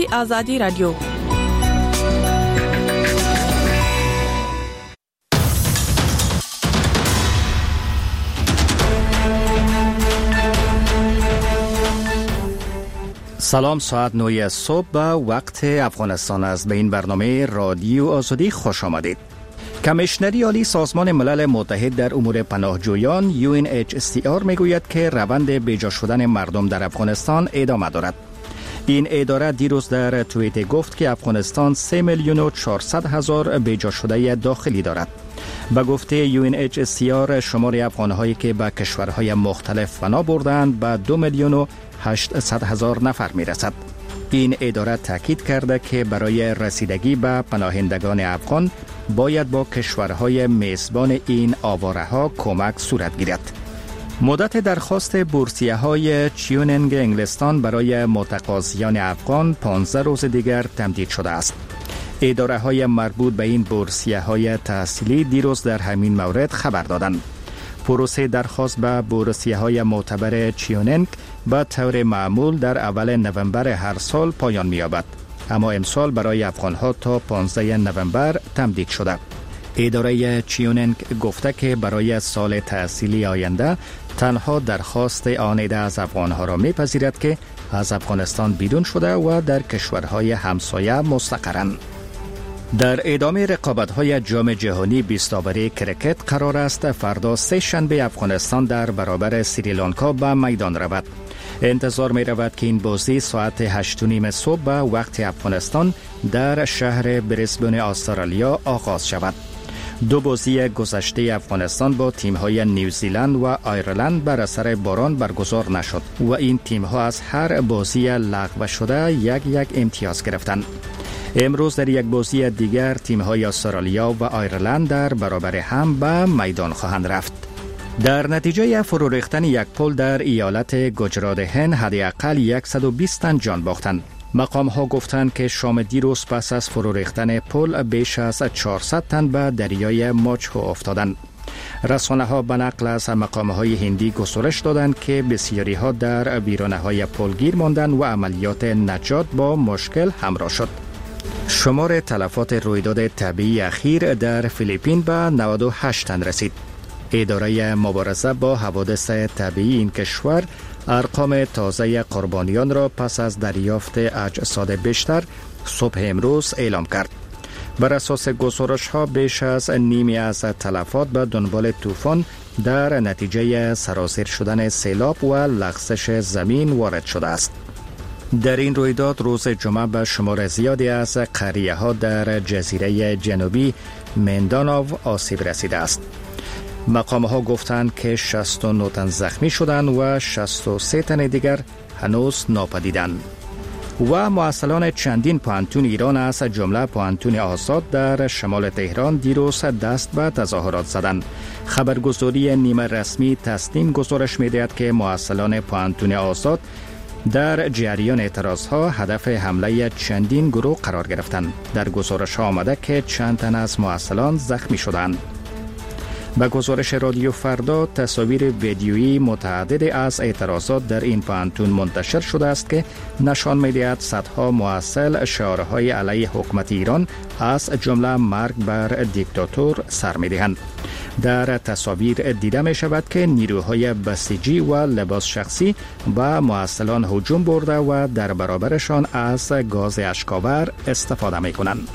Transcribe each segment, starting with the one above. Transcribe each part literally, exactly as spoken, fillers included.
آزادی رادیو. سلام، ساعت نه صبح به وقت افغانستان است. به این برنامه رادیو آزادی خوش آمدید. کمیشنری عالی سازمان ملل متحد در امور پناهجویان یو ان اچ سی آر میگوید که روند بیجا شدن مردم در افغانستان ادامه دارد. این اداره دیروز در توییت گفت که افغانستان سه میلیون و چهارصد هزار بیجا شده داخلی دارد. به گفته یو ان اچ سی آر شمار افغانهایی که به کشورهای مختلف پناه بردند به دو میلیون و هشتصد هزار نفر می رسد. این اداره تاکید کرده که برای رسیدگی به پناهندگان افغان باید با کشورهای میزبان این آواره ها کمک صورت گیرد. مدت درخواست بورسیه های چیوننگ انگلستان برای متقاضیان افغان پانزده روز دیگر تمدید شده است. اداره های مربوط به این بورسیه های تحصیلی دیروز در همین مورد خبر دادند. پروسه درخواست به بورسیه های معتبر چیوننگ به طور معمول در اول نوامبر هر سال پایان می‌یابد، اما امسال برای افغان‌ها تا پانزده نوامبر تمدید شده. اداره چیوننگ گفته که برای سال تحصیلی آینده تنها درخواست آن عده از افغان‌ها را می‌پذیرد که از افغانستان بیرون شده و در کشورهای همسایه مستقرند. در ادامه رقابت‌های جام جهانی بیست اوری کرکت قرار است فردا سه شنبه افغانستان در برابر سریلانکا به میدان رود. انتظار می رود که این بازی ساعت هشت و نیم صبح به وقت افغانستان در شهر بریسبن استرالیا آغاز شود. دو بازی گذشته افغانستان با تیم‌های نیوزیلند و آیرلند بر اثر باران برگزار نشد و این تیم‌ها از هر بازی لغو شده یک یک امتیاز گرفتند. امروز در یک بازی دیگر تیم‌های استرالیا و آیرلند در برابر هم به میدان خواهند رفت. در نتیجه فرو ریختن یک پل در ایالت گجرات هند حداقل صد و بیست تن جان باختند. مقام ها گفتند که شام دیروز پس از فرو ریختن پل بیش از چهارصد تن به دریای ماچو افتادند. رسانه ها به نقل از مقام های هندی گزارش دادند که بسیاری ها در ویرانه های پل گیر ماندند و عملیات نجات با مشکل همراه شد. شمار تلفات رویداد طبیعی اخیر در فیلیپین به نود و هشت تن رسید. اداره مبارزه با حوادث طبیعی این کشور ارقام تازه قربانیان را پس از دریافت اجساد بیشتر صبح امروز اعلام کرد. بر اساس گزارش ها بیش از نیمی از تلفات به دنبال طوفان در نتیجه سرازیر شدن سیلاب و لغزش زمین وارد شده است. در این رویداد روز جمعه به شمار زیادی از قریه ها در جزیره جنوبی منداناو آسیب رسیده است. مقام ها گفتند که شصت و نه تن زخمی شدند و شصت و سه تن دیگر هنوز ناپدیدند. و معسلان چندین پوهنتون ایران از جمله پوهنتون آزاد در شمال تهران دیروز دست به تظاهرات زدند. خبرگزاری نیمه رسمی تصنیم گزارش می‌دهد که معسلان پوهنتون آزاد در جریان اعتراضها هدف حمله چندین گروه قرار گرفتند. در گزارش ها آمده که چند تن از معسلان زخمی شدند. به گزارش رادیو فردا تصاویر ویدیویی متعدد از اعتراضات در این پوهنتون منتشر شده است که نشان می‌دهد صدها معسل شعارهای علیه حکومت ایران از جمله مرگ بر دیکتاتور سر می‌دهند. در تصاویر دیده می شود که نیروهای بسیجی و لباس شخصی به معسلان هجوم برده و در برابرشان از گاز اشک‌آور استفاده می کنند.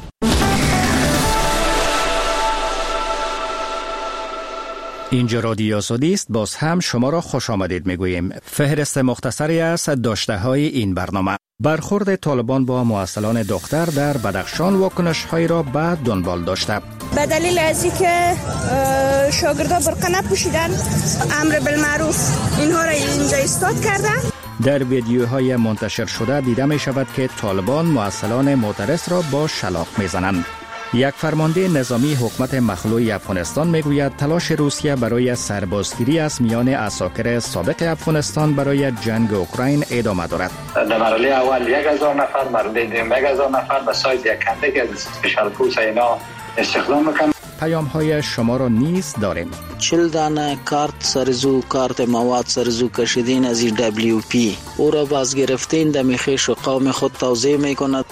اینجا رادیو آزادی است. باز هم شما را خوش آمدید میگوییم. فهرست مختصری از داشته های این برنامه: برخورد طالبان با معسلان دختر در بدخشان واکنش های را به دنبال داشته. به دلیل از اینکه شاگردا برقه نپوشیدن، امر بالمعروف اینها را اینجا ایستاد کردن. در ویدیوهای منتشر شده دیده می شود که طالبان معسلان معترض را با شلاق می زنند. یک فرمانده نظامی حکومت مخلوع افغانستان میگوید تلاش روسیه برای سربازگیری از میان عساکر سابق افغانستان برای جنگ اوکراین ادامه دارد. در مرحله اول یک هزار نفر، مرحله دوم یک هزار نفر به سایت یک کنده که اسپیشال فورس اینا استخدام میکنند. پیام های شما را نیز داریم. چل دانه کارت سرزو کارت مواد سرزو کشیدین از این دبلیو پی او را باز گرفتین در میخیش و قوم خود توضیح میکند.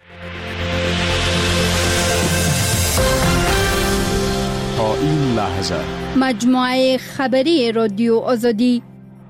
تا این لحظه مجموعه خبری رادیو آزادی.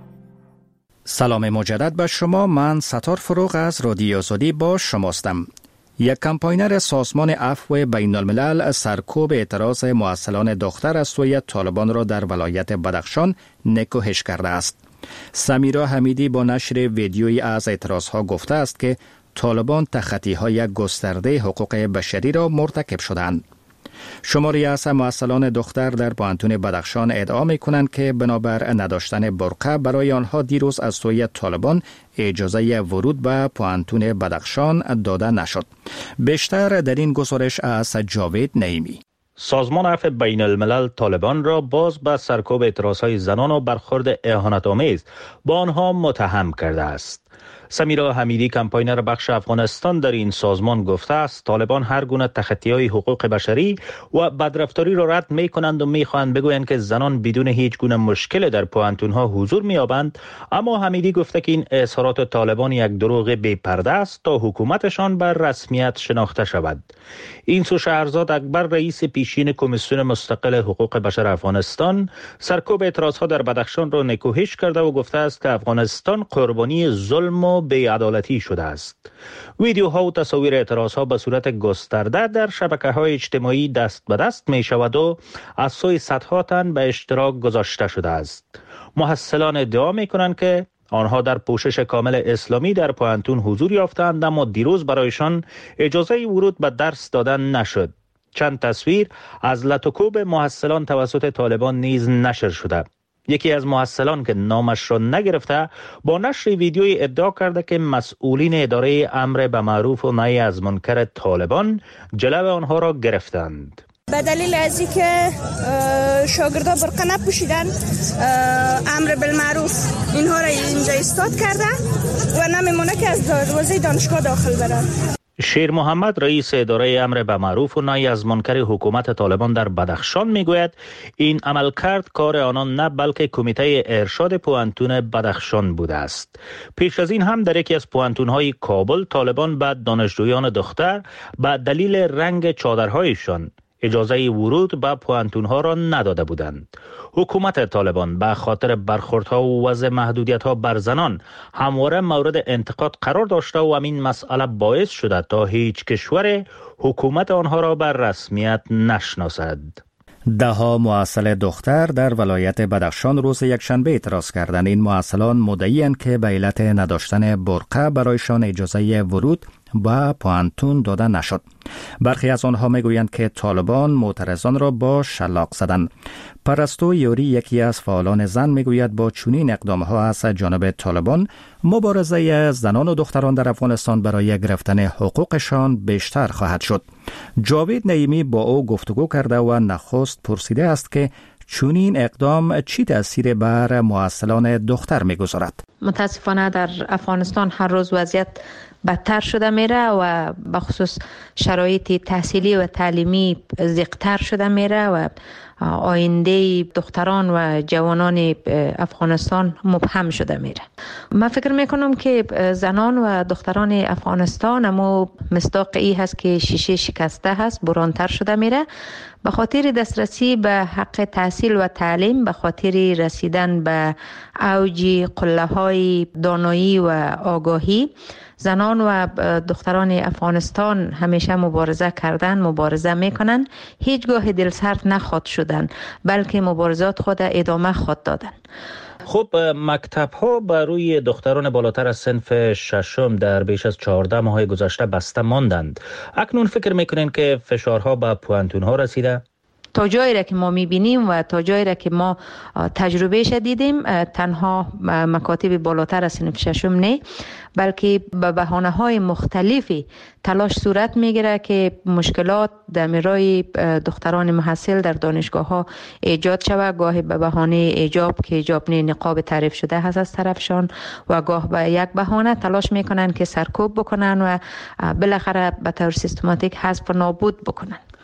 سلام مجدد به شما. من ستار فروغ از رادیو آزادی با شماستم. یک کمپاینر سازمان عفو بین الملل سرکوب اعتراض محصلان دختر از سوی طالبان را در ولایت بدخشان نکوهش کرده است. سمیرا حمیدی با نشر ویدیویی از اعتراضها گفته است که طالبان تخطی‌های گسترده حقوق بشری را مرتکب شدند. شماری از محصلان دختر در پوهنتون بدخشان ادعا می‌کنند که بنابر نداشتن برقه برای آنها دیروز از سوی طالبان اجازه ورود به پوهنتون بدخشان داده نشد. بیشتر در این گزارش از جاوید نعیمی. سازمان عفو بین الملل طالبان را باز به سرکوب اعتراضهای زنان و برخورد اهانت‌آمیز با آنها متهم کرده است. سمیرا حمیدی کمپاینر بخش افغانستان در این سازمان گفته است طالبان هر گونه تخطی‌های حقوق بشری و بدرفتاری را رد می‌کنند و می‌خواهند بگویند که زنان بدون هیچ گونه مشکل در پوهنتون‌ها حضور می‌یابند، اما حمیدی گفته که این اظهارات طالبان یک دروغ بی‌پرده است تا حکومتشان بر رسمیت شناخته شود. این سو شهرزاد اکبر رئیس پیشین کمیسیون مستقل حقوق بشر افغانستان سرکوب اعتراض‌ها در بدخشان را نکوهش کرده و گفته است که افغانستان قربانی ظلم و بی‌عدالتی شده است. ویدیوها و تصاویر اعتراضها به صورت گسترده در شبکه‌های اجتماعی دست به دست می شود و از سوی صدها تن به اشتراک گذاشته شده است. محصلان ادعا می کنند که آنها در پوشش کامل اسلامی در پوهنتون حضور یافتند، اما دیروز برایشان اجازه ورود به درس دادن نشد. چند تصویر از لطوکوب محصلان توسط طالبان نیز نشر شده. یکی از محصلان که نامش را نگرفته با نشر ویدیوی ادعا کرده که مسئولین اداره امر به معروف و نهی از منکر طالبان جلو آنها را گرفتند. به دلیل از اینکه شاگردا برقه نپوشیدن امر بالمعروف اینها را اینجا استاد کرده و نمیمونه که از دروازه دانشگاه داخل برن. شیر محمد رئیس اداره امر به معروف و نهی از منکر حکومت طالبان در بدخشان میگوید این عملکرد کار آنان نه بلکه کمیته ارشاد پوهنتون بدخشان بوده است. پیش از این هم در یکی از پوهنتون‌های کابل طالبان به دانشجویان دختر به دلیل رنگ چادرهایشان اجازه ورود به پوهنتون‌ها را نداده بودند. حکومت طالبان به خاطر برخوردها و وضع محدودیت‌ها بر زنان همواره مورد انتقاد قرار داشته و همین مسئله باعث شده تا هیچ کشور حکومت آنها را بر رسمیت نشناسد. ده ها محصل دختر در ولایت بدخشان روز یکشنبه اعتراض کردند. این محصلان مدعی‌اند که به علت نداشتن برقه برایشان اجازه ورود به پوهنتون داده نشد. برخی از آنها میگویند که طالبان معترضان را با شلاق زدند. پرستو یوری یکی از فعالان زن میگوید با چنین اقدامها از جانب طالبان مبارزه زنان و دختران در افغانستان برای گرفتن حقوقشان بیشتر خواهد شد. جاوید نعیمی با او گفتگو کرده و نخست پرسیده است که چنین اقدام چی تأثیر بر محصلان دختر میگذارد؟ متاسفانه در افغانستان هر روز وضعیت بدتر شده میره و به خصوص شرایط تحصیلی و تعلیمی زیقتر شده میره و آینده دختران و جوانان افغانستان مبهم شده میره. من فکر میکنم که زنان و دختران افغانستان اما مصداق ای هست که شیشه شکسته هست، برانتر شده میره. به خاطر دسترسی به حق تحصیل و تعلیم، به خاطر رسیدن به اوج قله های دانایی و آگاهی، زنان و دختران افغانستان همیشه مبارزه کردن، مبارزه میکنن، هیچگاه دلسرد نخواد شدن، بلکه مبارزات خود ادامه خود دادن. خب مکتب ها بر روی دختران بالاتر از صنف ششم در بیش از چهارده ماه گذشته بسته ماندند. اکنون فکر میکنین که فشارها به پوهنتون ها رسیده؟ تا جایی را که ما میبینیم و تا جایی را که ما تجربه شدیدیم، تنها مکاتب بالاتر از صنف ششم نه، بلکه به بهانه های مختلفی تلاش صورت میگیره که مشکلات در میرای دختران محصل در دانشگاه ها ایجاد شود. گاهی به بهانه ایجاب که ایجاب نه نقاب تعریف شده هست از طرفشان و گاه به یک بهانه تلاش میکنن که سرکوب بکنن و بالاخره به طور سیستماتیک حذف و نابود بکنن.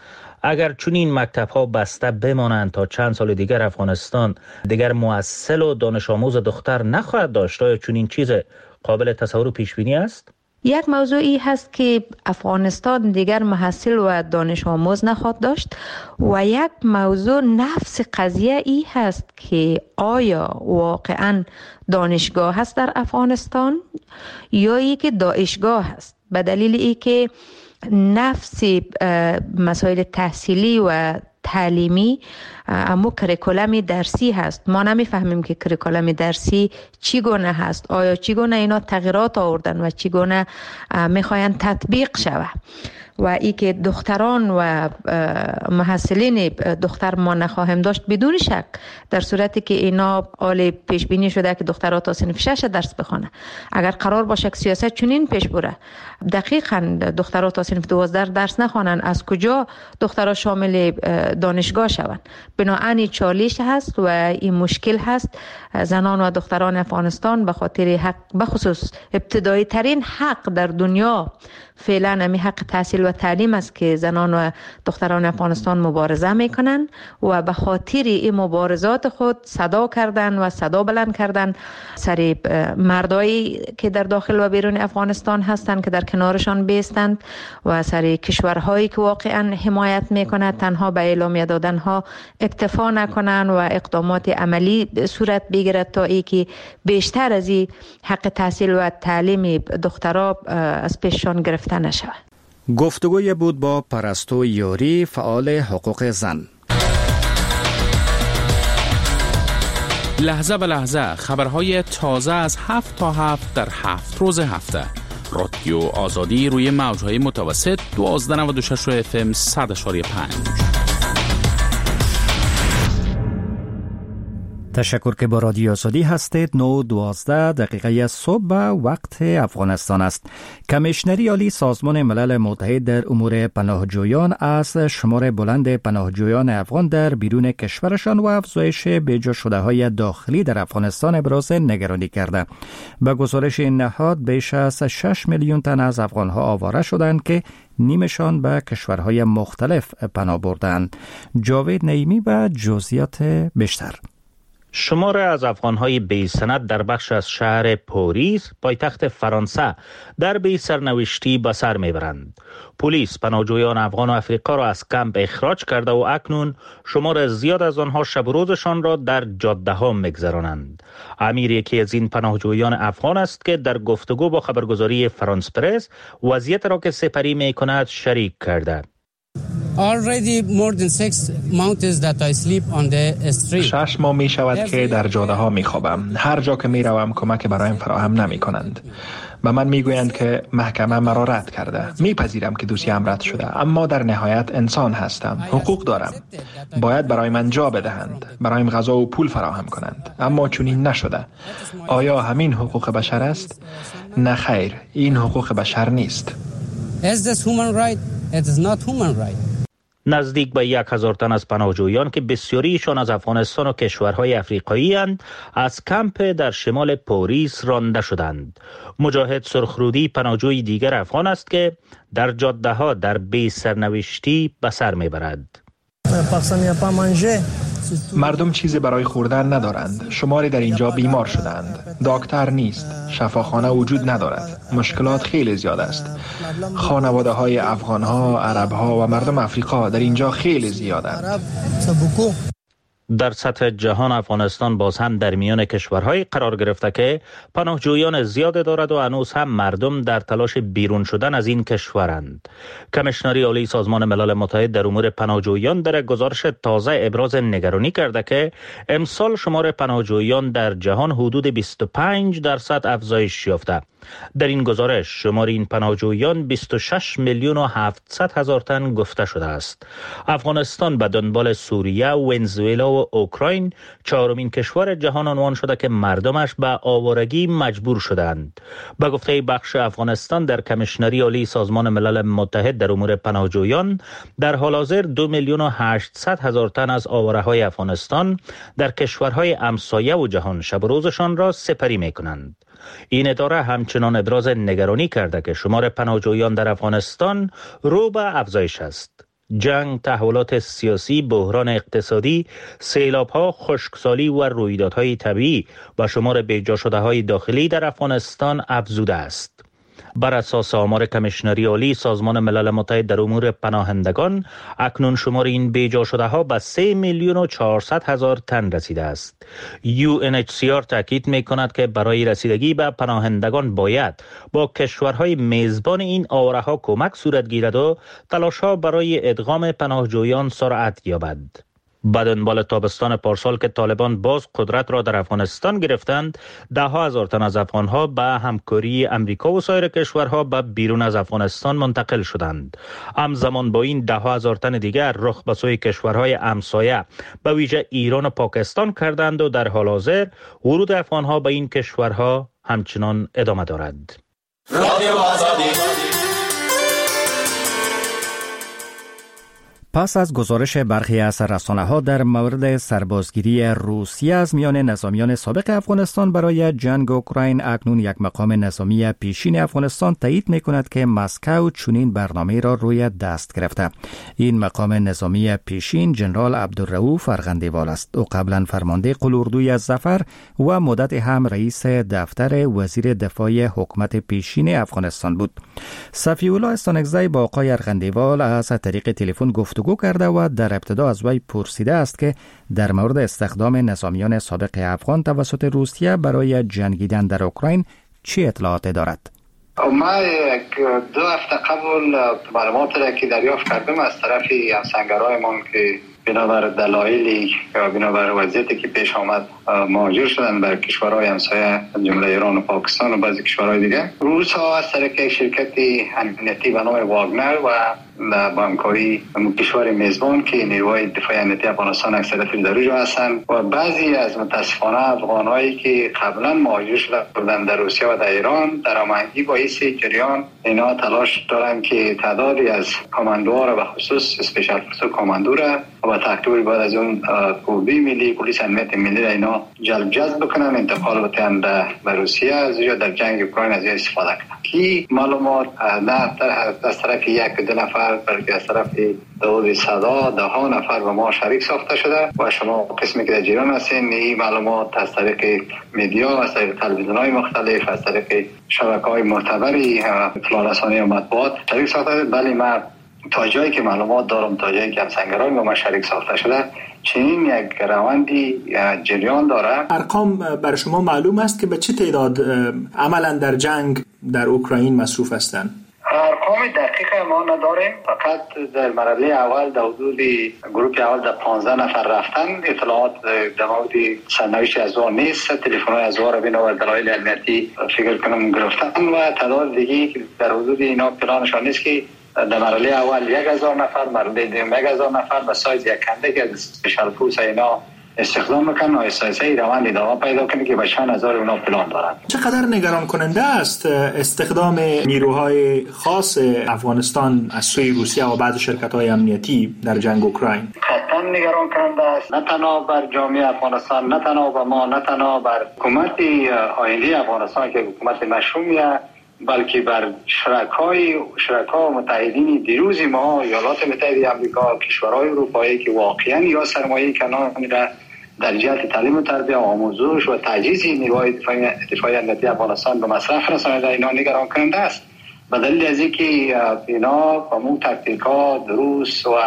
اگر چون این مکتب ها بسته بمانند تا چند سال دیگر افغانستان دیگر محصل و دانش آموز دختر نخواهد داشت، آیا چون این چیز قابل تصور و پیش بینی است؟ یک موضوعی هست که افغانستان دیگر محصل و دانش آموز نخواهد داشت و یک موضوع نفس قضیه ای هست که آیا واقعا دانشگاه هست در افغانستان یا ای که داعشگاه هست، به دلیل ای که نفس مسائل تحصیلی و تعلیمی اما کریکولم درسی هست. ما نمیفهمیم که کریکولم درسی چی گونه هست، آیا چی گونه اینا تغییرات آوردن و چی گونه میخواین تطبیق شود و ای که دختران و محصلین دختر ما نخواهیم داشت بدون شک، در صورتی که اینا آل پیش بینی شده که دخترها تا صنف شش درس بخونه. اگر قرار باشه که سیاست چنین پیش بره دقیقاً دخترها تا صنف دوازده درس نخوانن، از کجا دخترها شامل دانشگاه شوند؟ بنابراین چالش هست و این مشکل هست. زنان و دختران افغانستان به خاطر حق، بخصوص ابتدایی ترین حق در دنیا فعلا همی حق تحصیل و تعلیم است که زنان و دختران افغانستان مبارزه میکنن و به خاطر این مبارزات خود صدا کردن و صدا بلند کردن سر مردایی که در داخل و بیرون افغانستان هستند که در کنارشان بیستند و سر کشورهایی که واقعا حمایت میکنند تنها به اعلامیه دادن ها اکتفا نکنن و اقدامات عملی صورت بگیرد تا ای که بیشتر از این حق تحصیل و تعلیم دخترها از پیششان گرفته نشود. گفتگوی بود با پرستو یاری، فعال حقوق زن. لحظه به لحظه خبرهای تازه از هفت تا هفت در هفت روز هفته. رادیو آزادی روی موجهای متوسط دوازده نود و شش اف ام صد اشاری پنج. تشکر که با رادیو آزادی هستید. نه دوازده دقیقه صبح وقت افغانستان است. کمیشنری عالی سازمان ملل متحد در امور پناهجویان از شمار بلند پناهجویان افغان در بیرون کشورشان و افزایش بیجا شده های داخلی در افغانستان ابراز نگرانی کرده. به گزارش این نهاد بیش از شش میلیون تن از افغانها آواره شدند که نیمشان به کشورهای مختلف پناه بردند. جاوید نعیمی و جزئیات بیشتر. شمار از افغانهای بی سند در بخش از شهر پاریس پایتخت فرانسه در بی سرنوشتی به سر میبرند. پلیس پناهجویان افغان و افریقا را از کمپ اخراج کرده و اکنون شمار زیاد از آنها شب و روزشان را در جاده ها میگذرانند. امیر یکی از این پناهجویان افغان است که در گفتگو با خبرگزاری فرانس پرس وضعیت را که سپری میکند شریک کرده. Already more than six months that I sleep on the street. شش ماه می شود که در جاده ها می خوابم. هر جا که می روم کمک برایم فراهم نمی کنند. و من می گویند که محکمه مرا رد کرده. می پذیرم که دوسیه‌ام رد شده، اما در نهایت انسان هستم. حقوق دارم. باید برای من جا بدهند. برایم غذا و پول فراهم کنند. اما چنین نشده. آیا همین حقوق بشر است؟ نه خیر، این حقوق بشر نیست. Is this human right? It is not human right. نزدیک به یک هزار تن از پناهجویان که بسیاریشان از افغانستان و کشورهای افریقایی اند از کمپ در شمال پاریس رانده شدند. مجاهد سرخرودی پناهجوی دیگر افغان است که در جاده ها در بی سرنوشتی به سر میبرد. مردم چیزی برای خوردن ندارند. شماری در اینجا بیمار شدند. دکتر نیست. شفاخانه وجود ندارد. مشکلات خیلی زیاد است. خانواده های افغان ها، عرب ها و مردم افریقا در اینجا خیلی زیادند. در سطح جهان افغانستان باز هم در میان کشورهای قرار گرفته که پناهجویان زیاد دارد و هنوز هم مردم در تلاش بیرون شدن از این کشورند. کمیشنری عالی سازمان ملل متحد در امور پناهجویان در گزارش تازه ابراز نگرانی کرده که امسال شمار پناهجویان در جهان حدود بیست و پنج درصد افزایش یافته. در این گزارش شمار این پناهجویان بیست و شش میلیون و هفتصد هزار تن گفته شده است. افغانستان به دنبال سوریه، ونزوئلا و اوکراین چهارمین کشور جهان عنوان شده که مردمش به آوارگی مجبور شدند. به گفته بخش افغانستان در کمیشنری عالی سازمان ملل متحد در امور پناهجویان در حال حاضر دو میلیون و هشتصد هزار تن از آواره‌های افغانستان در کشورهای همسایه و جهان شب و روزشان را سپری می‌کنند. این اداره همچنان ابراز نگرانی کرده که شمار پناهجویان در افغانستان رو به افزایش است. جنگ، تحولات سیاسی، بحران اقتصادی، سیلاب‌ها، خشکسالی و رویدادهای طبیعی و شمار بیجا شده‌های داخلی در افغانستان افزوده است. بر اساس آمار کمیشنری عالی سازمان ملل متحد در امور پناهندگان، اکنون شمار این بیجا شده ها به سه میلیون و چهارصد هزار تن رسیده است. یو ان اچ سی آر تاکید می کند که برای رسیدگی به پناهندگان باید با کشورهای میزبان این آواره ها کمک صورت گیرد و تلاش ها برای ادغام پناهجویان سرعت یابد. بعد دنبال تابستان پارسال که طالبان باز قدرت را در افغانستان گرفتند، ده ها هزار تن از افغانها به همکاری امریکا و سایر کشورها به بیرون از افغانستان منتقل شدند. همزمان با این ده ها هزار تن دیگر رخ به سوی کشورهای همسایه به ویژه ایران و پاکستان کردند و در حال حاضر ورود افغانها به این کشورها همچنان ادامه دارد. رادیو آزادی. پس از گزارش برخی از رسانه‌ها در مورد سربازگیری روسیه از میان نظامیان سابق افغانستان برای جنگ اوکراین، اکنون یک مقام نظامی پیشین افغانستان تایید می‌کند که مسکو چنین برنامه را روی دست گرفته. این مقام نظامی پیشین جنرال عبدالرؤوف ارغندیوال است. او قبلا فرمانده قلوردوی از ظفر و مدت هم رئیس دفتر وزیر دفاع حکومت پیشین افغانستان بود. صفی‌الله استانکزی با آقای ارغندیوال از طریق تلفن گفتگو کرده و در ابتدا از وی پرسیده است که در مورد استخدام نظامیان سابق افغان توسط روسیه برای جنگیدن در اوکراین چه اطلاعاتی دارد؟ ما دو هفته قبل معلومات را که دریافت کردم از طرف همسنگرایمان که بنابر دلایلی یا بنابر وضعیتی که پیش آمد مهاجر شدن بر کشورهای همسایه جمله ایران و پاکستان و بعضی کشورهای دیگه، روس ها از طریق یک شرکت امنیتی به نام واگنر و با همکاری کشور میزبان که نیروهای دفاع امنیتی افغانستان اکثریت در اونجا هستند و بعضی از متاسفانه افغانایی که قبلا مهاجر شدن در روسیه و در ایران در هماهنگی با این جریان اینا تلاش دارن که تعدادی از کاماندوها را به خصوص اسپیشال فورس کاماندو را و تکتوری بعد از اون قوه ملی پلیس امنیت ملی را اینا جلب جذب بکنن، انتقال بتن به روسیه، از اونجا در جنگ اوکراین از این استفاده کنن. کی معلومات نه از طرف یک دو نفر بلکه از طرف داود صدا ده ها نفر به ما شریک ساخته شده و شما قسمی که در جریان هستین این معلومات از طریق میدیا، از طریق تلویزیون‌های مختلف، از طریق شبکه‌های معتبری اطلاع رسانی و مطبوعات شریک ساخته شده. بله من تا جایی که معلومات دارم، تا جایی که همسنگرای ما شریک ساخته شده، چنین یک روندی جریان داره. ارقام بر شما معلوم است که به چه تعداد عملا در جنگ در اوکراین مصروف هستند؟ ارقام دقیق ما نداریم، فقط در مرحله اول در حدود گروه اول در پانزده نفر رفتن. اطلاعات در مورد سرنوشت از آن نیست، تلفن‌های از آن را بنا بر دلایل امنیتی فکر کنم گرفتن و تعداد دیگه که در حدود اینا پلانشان نیست که در مرحله اول یک هزار نفر، مرحله دوم یک هزار نفر و سایز یک کنده که اسپیشال فورس اینا استخدام میکنن و اساسایی روند ادامه پیدا کنه که به چند هزار اونا پلان دارن. چقدر نگران کننده است استخدام نیروهای خاص افغانستان از سوی روسیه و بعض شرکت‌های امنیتی در جنگ اوکراین؟ قطعا نگران کننده است، نه تنها بر جامعه افغانستان، نه تنها بر ما، نه تنها بر حکومت آینده افغانستان که حکومت مشروعیه، بلکه بر شرکای شرکا و متحدین دیروز ما، ایالات متحده آمریکا، کشورهای اروپایی که واقعا یا سرمایه کنار میره در جهت تعلیم و تربیت و آموزش و تجهیز نیروهای دفاعی امنیتی افغانستان به مصرف رسانیده، اینا نگران کننده است. به دلیل از اینکه اینا با مو تاکتیکا دروس و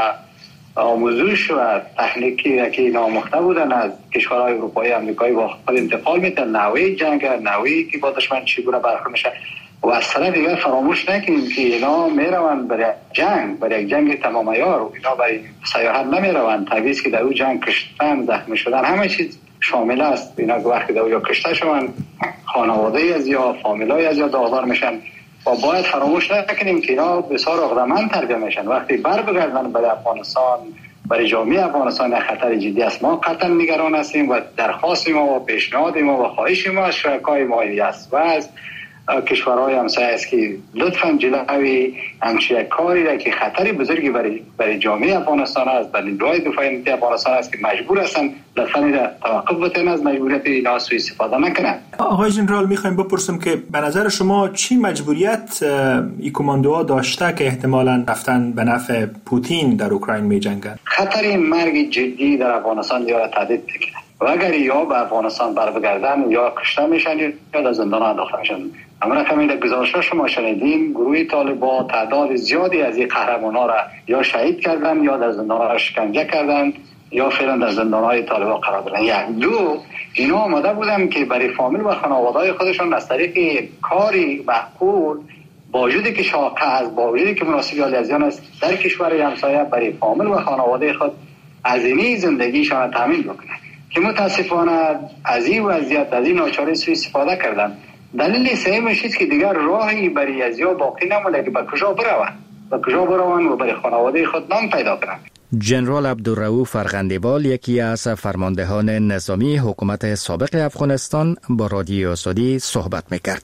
آموزش و تکنیکی که نامخته بودن از کشورهای اروپایی آمریکایی با خود انتقال میدن، نوعی جنگ، نوعی که با دشمن چگونه برخورد میشه. و از طرف دیگر فراموش نکنیم که اینا میروند برای جنگ، برای یک جنگ تمام عیار، و اینا برای سیاحت نمیروند. تعویض که در اون جنگ کشتن، زخمی شدن، همه چیز شامل است. اینا که وقتی در اونجا کشته شوند، خانواده از یا فامیلای از یا داغدار میشن و باید فراموش نکنیم که اینا بسیار عقده‌مند تربیت میشن. وقتی بر بگردن برای افغانستان، برای جامعه افغانستان خطر جدی است. ما قطعا نگران هستیم و درخواست ما و پیشنهاد ما و خواهش ما از شرکای مالی است و از کشورهای همسایه است که لطفاً جلوی همچین کاری را که خطری بزرگی برای برای جامعه افغانستان است، برای نیروهای دفاعی امنیتی افغانستان است که مجبور هستند لطفاً را توقف بتن از مجبوریت اینا سوء استفاده نکنند. آقای ژنرال میخوایم بپرسم که به نظر شما چی مجبوریت این کماندوها داشته که احتمالاً رفتن به نفع پوتین در اوکراین میجنگند؟ خطر مرگ جدی در افغانستان یا تهدید میکنه و اگر یا به افغانستان بر بگردن یا کشته میشن یا در زندان انداخته میشن. اما رقمی در گزارش‌ها شما شنیدین گروه طالبان تعداد زیادی از این قهرمان‌ها را یا شهید کردن یا در زندان‌ها شکنجه کردن یا فعلا در زندان‌های طالبان قرار دادن. یک دو اینا آماده بودن که برای فامیل و خانواده‌های خودشان از طریق کاری معقول با وجودی که شاقه است، با وجودی که مناسب الیزیان است، در کشور همسایه برای فامیل و خانواده خود هزینه زندگیشان تامین بکنند که متاسفانه از این وضعیت از این ناچاری سوء استفاده کردن. دلیل سومش است که دیگر راهی برای ازیا باقی نمونده که به کجا بروند به کجا بروند و برای خانواده خود نام پیدا کنند. جنرال عبدالرؤوف فرغندیوال، یکی از فرماندهان نظامی حکومت سابق افغانستان، با رادیو آزادی صحبت میکرد.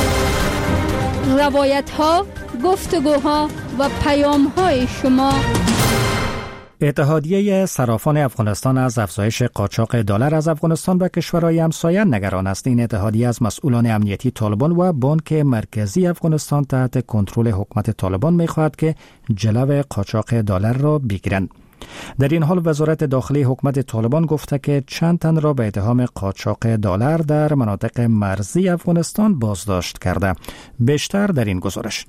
روایت ها، گفتگوها و پیام های شما. اتحادیه صرافان افغانستان از افزایش قاچاق دلار از افغانستان به کشورهای همسایه نگران است. این اتحادیه از مسئولان امنیتی طالبان و بانک مرکزی افغانستان تحت کنترل حکومت طالبان می‌خواهد که جلو قاچاق دلار را بگیرند. در این حال وزارت داخلی حکومت طالبان گفته که چند تن را به اتهام قاچاق دلار در مناطق مرزی افغانستان بازداشت کرده. بیشتر در این گزارش.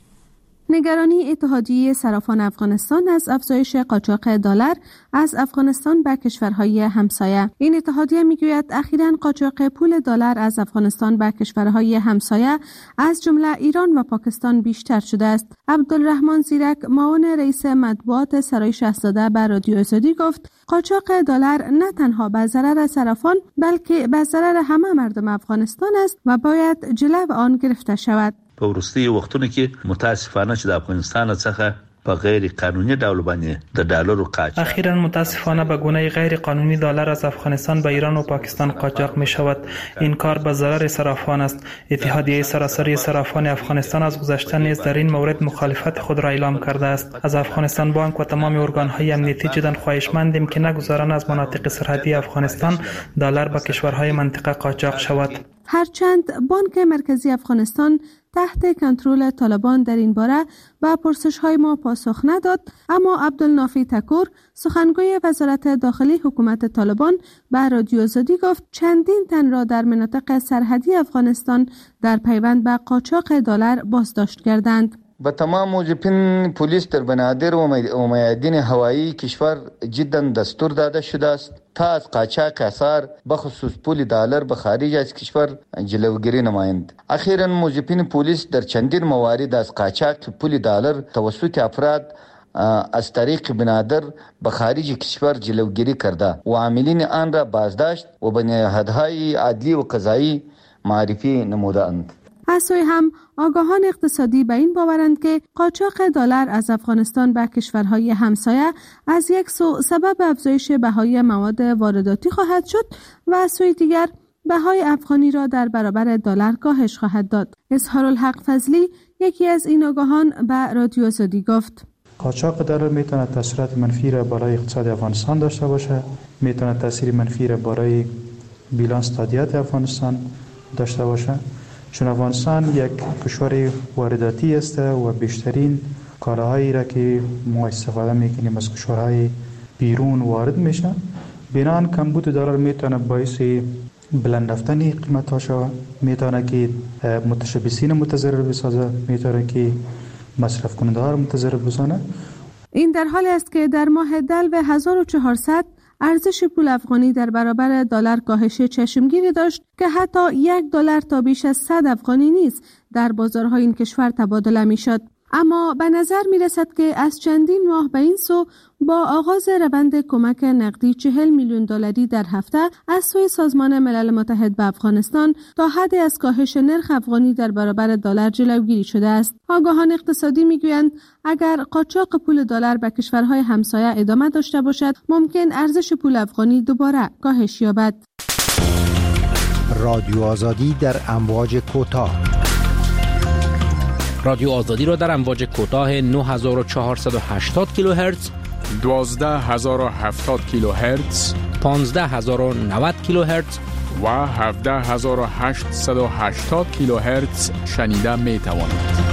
نگرانی اتحادیه صرافان افغانستان از افزایش قاچاق دلار از افغانستان به کشورهای همسایه. این اتحادیه میگوید اخیراً قاچاق پول دلار از افغانستان به کشورهای همسایه از جمله ایران و پاکستان بیشتر شده است. عبدالرحمن زیرک، معاون رئیس مطبوعات سرای شاهزاده، به رادیو آزادی گفت قاچاق دلار نه تنها به ضرر صرافان بلکه به ضرر همه مردم افغانستان است و باید جلو آن گرفته شود. په وروستي وختونو کې متاسفانه چې د افغانستان څخه په غیر قانوني ډول باندې د ډالرو قاچاق اخیراً متاسفانه به گونه غیر قانونی دلار از افغانستان به ایران و پاکستان قاچاق می شود. این کار به ضرر صرافان است. اتحادیه سراسری صرافان افغانستان از گذشته نیز در این مورد مخالفت خود را اعلام کرده است. از افغانستان بانک و تمام ارگان‌های امنیتی جداً خواهشمندیم که نگذارند از مناطق سرحدی افغانستان دلار به کشورهای منطقه قاچاق شود. هرچند بانک مرکزی افغانستان تحت کنترل طالبان در این باره به پرسش‌های ما پاسخ نداد، اما عبدالنافی تکور، سخنگوی وزارت داخلی حکومت طالبان، به رادیو آزادی گفت چندین تن را در مناطق سرحدی افغانستان در پیوند به قاچاق دلار بازداشت کردند. به تمام موظفین پلیس در بنادر و میادین هوایی کشور جدا دستور داده شده است تا از قاچاق اثار بخصوص پول دلار به خارج از کشور جلوگیری نمایند. اخیراً موظفین پلیس در چندین موارد از قاچاق پول دلار توسط افراد از طریق بنادر به خارج کشور جلوگیری کرده و عاملین آن را بازداشت و به نهادهای عدلی و قضایی معرفی نمودند. از سوی هم آگاهان اقتصادی به این باورند که قاچاق دلار از افغانستان به کشورهای همسایه از یک سو سبب افزایش بهای مواد وارداتی خواهد شد و از سوی دیگر بهای افغانی را در برابر دلار کاهش خواهد داد. اظهارالحق فضلی، یکی از این آگاهان، به رادیو آزادی گفت قاچاق دلار میتونه تاثیرات منفی را برای اقتصاد افغانستان داشته باشه، میتونه تاثیر منفی را برای بیلانس تادیات افغانستان داشته باشه، چون افغانستان یک کشور وارداتی است و بیشترین کالاهایی را که ما استفاده میکنیم از کشورهای بیرون وارد میشه. بنان کمبود دلار میتونه باعث بلند رفتن قیمت ها شود، میتونه که متشبثین متضرر بسازه، میتونه که مصرف کننده ها متضرر بسازه. این در حالی است که در ماه دلو هزار و چهارصد ارزش پول افغانی در برابر دلار کاهش چشمگیری داشت که حتی یک دلار تا بیش از صد افغانی نیز در بازارهای این کشور تبادله می شد. اما به نظر می رسد که از چندین ماه به این سو با آغاز روند کمک نقدی چهل میلیون دلاری در هفته از سوی سازمان ملل متحد به افغانستان تا حد از کاهش نرخ افغانی در برابر دلار جلوگیری شده است. آگاهان اقتصادی می گویند اگر قاچاق پول دلار به کشورهای همسایه ادامه داشته باشد، ممکن ارزش پول افغانی دوباره کاهش یابد. رادیو آزادی در امواج کوتاه رادیو آزادی را در امواج کوتاه نه هزار و چهارصد و هشتاد کیلوهرتز، دوازده هزار و هفتاد کیلوهرتز، پانزده هزار و نود کیلوهرتز و هفده هزار و هشتصد و هشتاد کیلوهرتز شنیده می توانید.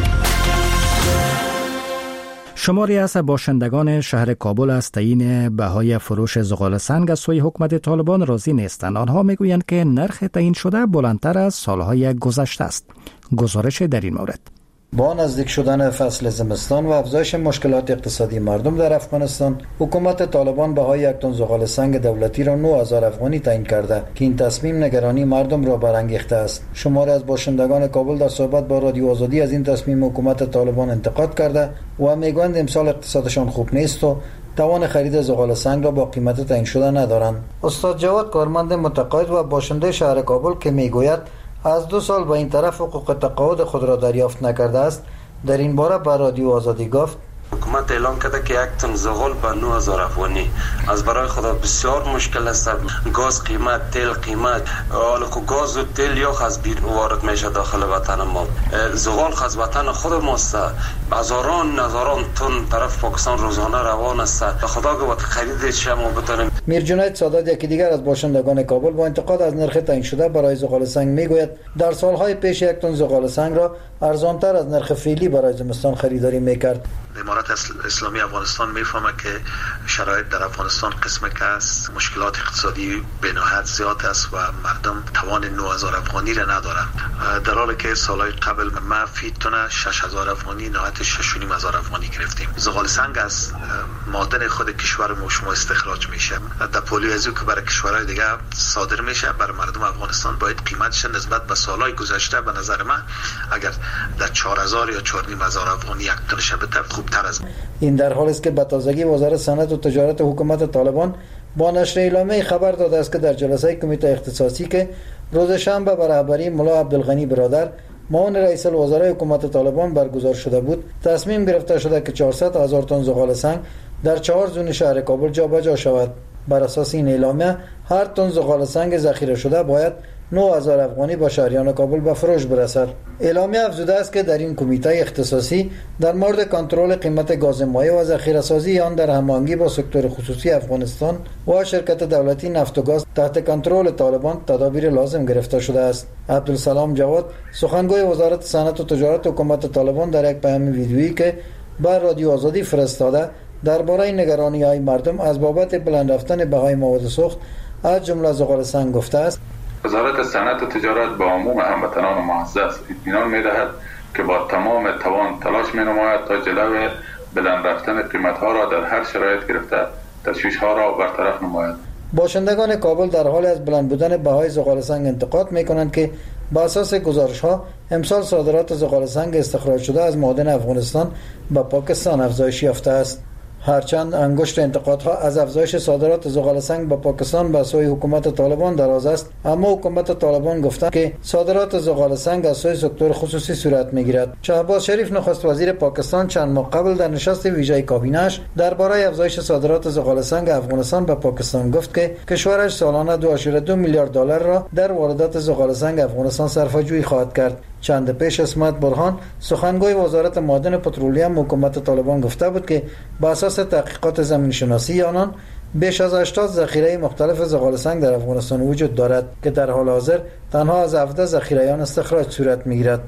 شماری از باشندگان شهر کابل از تعیین بهای فروش زغال سنگ از سوی حکومت طالبان راضی نیستند. آنها میگویند که نرخ تعیین شده بلندتر از سالهای گذشته است. گزارش در این مورد. با نزدیک شدن فصل زمستان و افزایش مشکلات اقتصادی مردم در افغانستان، حکومت طالبان بهای یک تن زغال سنگ دولتی را نه هزار افغانی تعیین کرده که این تصمیم نگرانی مردم را برانگیخته است. شماری از باشندگان کابل در صحبت با رادیو آزادی از این تصمیم حکومت طالبان انتقاد کرده و میگویند امسال اقتصادشان خوب نیست و توان خرید زغال سنگ را با قیمت تعیین شده ندارند. استاد جواد کارمند متقاعد و باشنده شهر کابل که میگوید از دو سال به این طرف حقوق تقاعد خود را دریافت نکرده است، در این باره به رادیو آزادی گفت: حکومت اعلام کرده که یک تن زغال به نه هزار افغانی. از برای خدا بسیار مشکل است. گاز قیمت، تیل قیمت، حالا که گاز و تیل یا از بیرون وارد میشه داخل وطن ما. زغال از وطن خود ماست. هزاران هزاران تن طرف پاکستان روزانه روان است. خدا که وقت خریدش ما بتونیم. میر جنید سادات یکی دیگر از باشندگان کابل با انتقاد از نرخ تعیین شده برای زغال سنگ میگوید در سالهای پیش یک تن زغال سنگ را ارزانتر از نرخ فعلی برای زمستان خریداری میکرد. امارت اسلامی افغانستان میفهمه که شرایط در افغانستان قسمه که است، مشکلات اقتصادی به نهایت زیاد است و مردم توان نه هزار افغانی را ندارند، در حالی که سالهای قبل ما فی تن شش هزار افغانی نهایت شش و نیم هزار افغانی گرفتیم. زغال سنگ از معدن خود کشور ما شما استخراج میشه. در پولی ازو که برای کشورهای دیگه صادر میشه، برای مردم افغانستان باید قیمتش نسبت به سالهای گذشته به نظر من اگر در چهار هزار یا چهار و نیم هزار افغانی یک تن شبه خوبتر است. این در حالی است که به تازگی وزارت صنعت و تجارت حکومت طالبان با نشر اعلامیه خبر داده است که در جلسه کمیته اختصاصی که روز شنبه به رهبری ملا عبدالغنی برادر معاون رئیس الوزراء حکومت طالبان برگزار شده بود، تصمیم گرفته شده که چهارصد هزار تن زغال سنگ در چهار زون شهر کابل جابجا شود. بر اساس این اعلامیه هر تن زغال سنگ ذخیره شده باید نه هزار افغانی با شهریان کابل به فروش برسد. اعلامیه افزوده است که در این کمیته اختصاصی در مورد کنترل قیمت گاز مایع و ذخیره سازی آن در هماهنگی با سکتور خصوصی افغانستان و شرکت دولتی نفت و گاز تحت کنترل طالبان تدابیر لازم گرفته شده است. عبدالسلام جواد سخنگوی وزارت صنعت و تجارت حکومت طالبان در یک پیام ویدیویی که بر رادیو آزادی فرستاده درباره نگرانی‌های مردم از بابت بلند رفتن بهای مواد سوخت از جمله زغال سنگ گفته است: وزارت صنعت و تجارت با عموم هموطنان معزز اطمینان می‌دهد که با تمام توان تلاش می‌نماید تا جلوی بلند رفتن قیمت‌ها را در هر شرایط گرفته تشویش‌ها را برطرف نماید. باشندگان کابل در حال از بلند بودن بهای زغال سنگ انتقاد می‌کنند که بر اساس گزارش‌ها امسال صادرات زغال سنگ استخراج شده از معادن افغانستان به پاکستان افزایش یافته است. هرچند انگشت انتقادها از افزایش صادرات زغال سنگ به پاکستان به سوی حکومت طالبان دراز است، اما حکومت طالبان گفته که صادرات زغال سنگ از سوی سکتور خصوصی صورت میگیرد. شهباز شریف نخست وزیر پاکستان چند ماه قبل در نشست ویژه کابینه‌اش درباره افزایش صادرات زغال سنگ افغانستان به پاکستان گفت که کشورش سالانه دو ممیز دو میلیارد دلار را در واردات زغال سنگ افغانستان صرفه‌جویی خواهد کرد. چند پیش اسمت برهان سخنگوی وزارت معادن پترولیم حکومت طالبان گفته بود که با اساس تحقیقات زمین شناسی آنان بیش از هشتاد ذخیره مختلف زغال سنگ در افغانستان وجود دارد که در حال حاضر تنها از هفده ذخیره آن استخراج صورت میگیرد.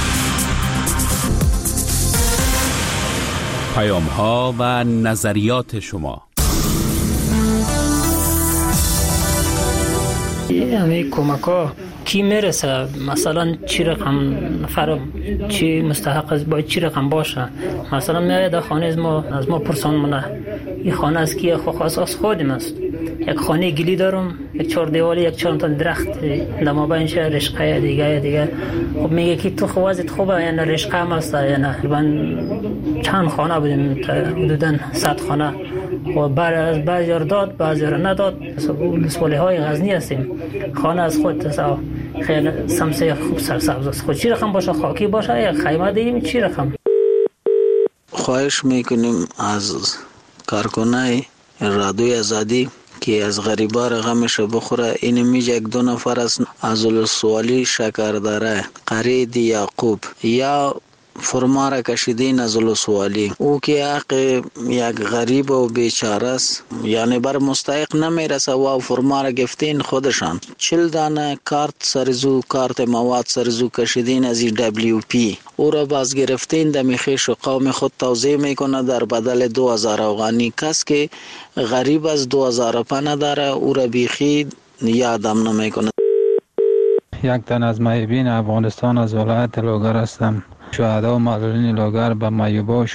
پیام ها و نظریات شما. همه کمک ها کی میرسه؟ مثلا چی رقم نفر چی مستحق است، باید چی رقم باشه؟ مثلا میاد در خانه از ما از ما پرسان منه این خانه از کیه؟ خو خاص از خودم است. یک خانه گلی دارم، یک چهار دیوالی، یک چهار تا درخت لما بینش رشقه دیگه دیگه. خب میگه که تو خوازت خوبه یا نه رشقه هم است یا نه. من چند خانه بودیم حدوداً صد خانه و بعد از بعضی را داد بعضی را نداد. لسوالی های غزنی هستیم، خانه از خود خیلی سمسه خوب سرسبز است. خود چی رقم باشه؟ خاکی باشه یا خیمه دیم؟ چی رقم؟ خواهش میکنیم از کارکنای رادیوی آزادی که از غریبا رقمش بخوره. این میگه یک دو نفر از از السوالی شکرداره قرید یعقوب یا فرما را کشیدین از ولسوالی. او که حق یک غریب و بیچاره است، یعنی بر مستحق نمیرسه و فرما را گفتین خودشان. چل دانه کارت سرزو، کارت مواد سرزو کشیدین از دبلیو پی. او را باز گرفتین دمی خیش و قوم خود توزیع میکنه در بدل دو هزار افغانی. کس که غریب از دو هزار پا نداره او را بیخی یادم نمیکنه. یک تن از محبین افغانستان از ولایت لوگر هستم. شهدا و معلولین لوگر به مایوبا